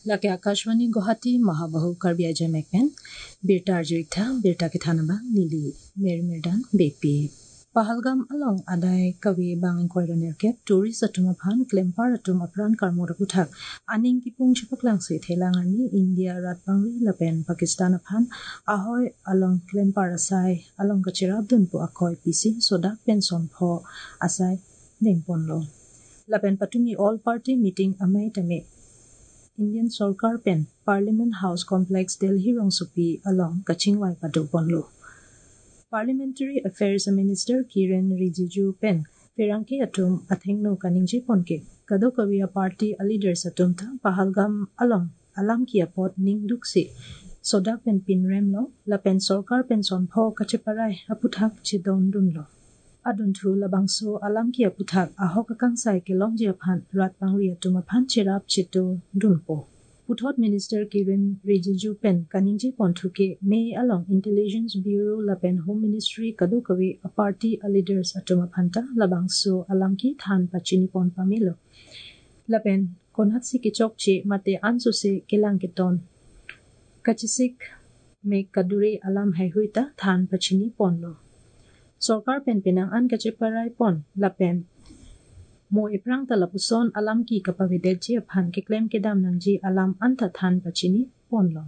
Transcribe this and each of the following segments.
Laki Akashwani Guwahati Mahabahu Karbi Ajay Mekpen Birta Arjurikta Birta Kithanaba Nili Merdan BP Pahalgam along Adai Kawi Bangin Koidanerke Tourist Atumaphan Klempar Atumapran Karmorakuthak Aning Kipung Chipaklang Se Thelangani India Ratbangri Lapen Pakistan Aphan Ahoy along Klempar Asai along Kachirabdun Pu Akoy PC Sodak Penson Pho Asai Ningponlo Lapen Patumi All Party Meeting Amay Tame Indian Sarkar Pen Parliament House Complex Delhi Rongsupi along Kachingwai Padoponlo Parliamentary Affairs Minister Kiren Rijiju Pen Perangki Atum Athengno Kaningji Ponke Kadokawia Party Leaders Atumta Pahalgam along Alam Kia Pot Ningduksi Sodak Pen Pinremlo Lapen Sarkar Pen Sonpho Kachiparai Aputhak Chidon Dunlo Aduntu Labangso Alam Kia Puthak Ahokakang Sai Kelong Japhan Ratbangri Atumaphan Chirap Chito Dunpo Puthot Minister Kiren Rijiju Pen Kaningji Ponthuke May along Intelligence Bureau Lapen Home Ministry Kadukawi a party leaders Atumaphanta Labangso Alamki Than Pachini Pon Pamilo Lapen Konhatsi Kichokche Mate Ansuse Kelangketon Kachisik Make Kadure Alam Haihuita Than Pachini Ponlo Sarkar Pen Pinangan Kachiparai Pon Lapen Mo iprang talapuson alam ki kapavidel ji aphan ke claim ke dam nangji alam anta than pachini ponlo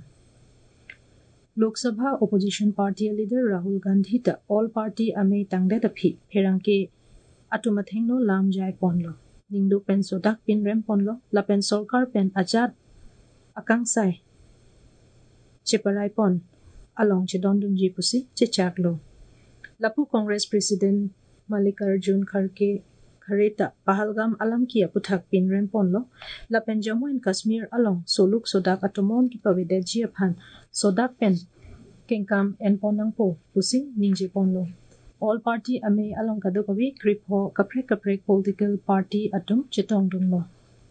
Lok Sabha Opposition Party Leader Rahul Gandhi ta All Party Amay Tangde ta phi pherang ke atumathengno lam jai ponlo Ningdu pen sodak pin rem ponlo Lapen Sarkar Pen ajat akangsai Chiparai pon along chidondung ji pusi chechaklo Lapu Congress President Mallikarjun Kharge Khareta Pahalgam Alam Kia Puthak Pinrem Ponlo Lapen Jammu and Kashmir along Soluk Sodak Atomon Ki Pavidel Ji Aphan Sodak Pen Kengkam en Ponangpo Pusi Ningji Ponlo All Party Amay along Kadokawi Kripho Kaprek Political Party Atum Chitong Dunlo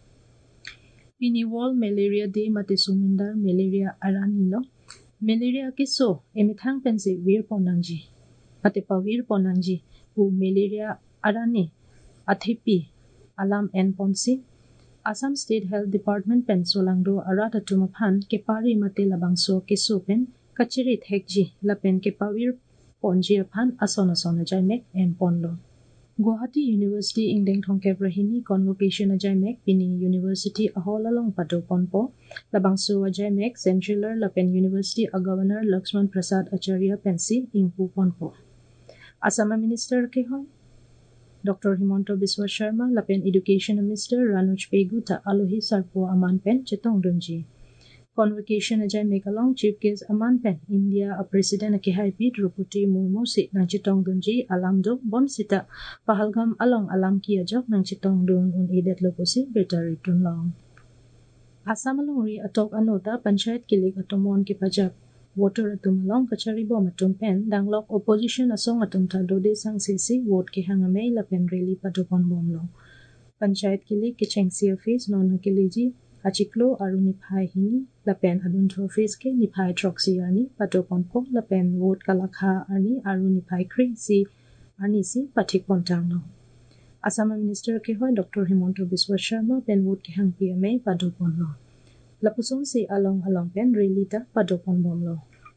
Pini Wall Malaria Day Mate Sumindar Malaria Aranilo Malaria Kiso Emithang Pensi Vir Ponangji Mate Pavir Ponangji U Malaria Arani Athipi Alam N Ponsi Assam State Health Department Pen Solangdo Arata Tumaphan Kepari Mate Labangso Keso Pen Kachirit Hekji Lapen Kepawir Ponji Aphan Asona Jaimek N Ponlo Guwahati University Ingdeng Thongkep Rahini Convocation Ajaimek Pini University Aholalong Pato Ponpo Labangso Ajaimek Centraler Lapen University A Governor Lakshman Prasad Acharya Pensi Ingpu Ponpo Assam Minister Kehoy Dr. Himanto Biswa Sharma Lapen Education Minister Ranuj Pegu ta Alohi Sarpo Aman Pen Chetong Dunji Convocation Ajay Mekalong Chief Guest Aman Pen India a President Akihai P. Drupadi Murmu Sit Nang Chetong Dunji Alamdo Bon Sita Pahalgam Along Alam Kia Jok Nang Chetong Dun Un Edet Loposi Betari Tunlong Assam Along Ri Atok Anota Panchayat Kilik Atomon Ki Pajak Water atum long kacharibo matum pen danglok opposition asong atum ta dode sang sisi vote ke hangame la pen rally patopon bomlo panchayat kili kichengsi office non hakiliji achiklo aruni phai hini la pen adun office ke ni phai troxy ani patopon po la pen vote kalakha ani aruni phai kri si ani si pathik pontangno Assam Minister ke hoy Dr. Himanto Biswa Sharma pen vote ke hang PMA patopon lo Lapusong si along pen rally ta patopon bomlo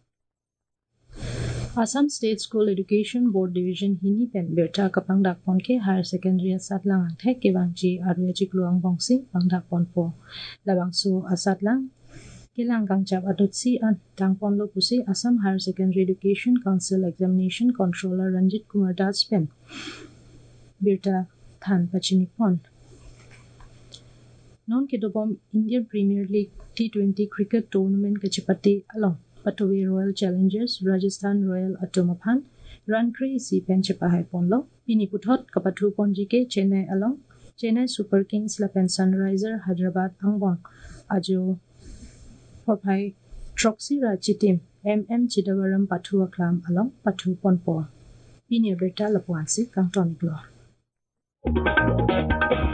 Assam State School Education Board Division Hini Pen Berta Kapang Dakpon ke Higher Secondary Asatlang Thek Kebangji Arwechik Luang Bongsi Pang Dakpon po Labangso Asatlang Kilang Gangchap Adotsi An Tangpon Lo Pusi Assam Higher Secondary Education Council Examination Controller Ranjit Kumar Das Pen Berta Than Pachinipon Non Kedobom Indian Premier League T20 Cricket Tournament Kachipati along Patowe Royal Challengers Rajasthan Royal Atomaphan Run Crazy Penchapahai Ponlo Pini Puthot Kapathu Ponji ke Chennai along Chennai Super Kings Lapen Sunriser Hyderabad Angbong Ajo Forpai Troxy Rachitim MM Chidavaram Pathu Aklam along Pathu Ponpo Pini Berta Lapuansi Kangtoniklo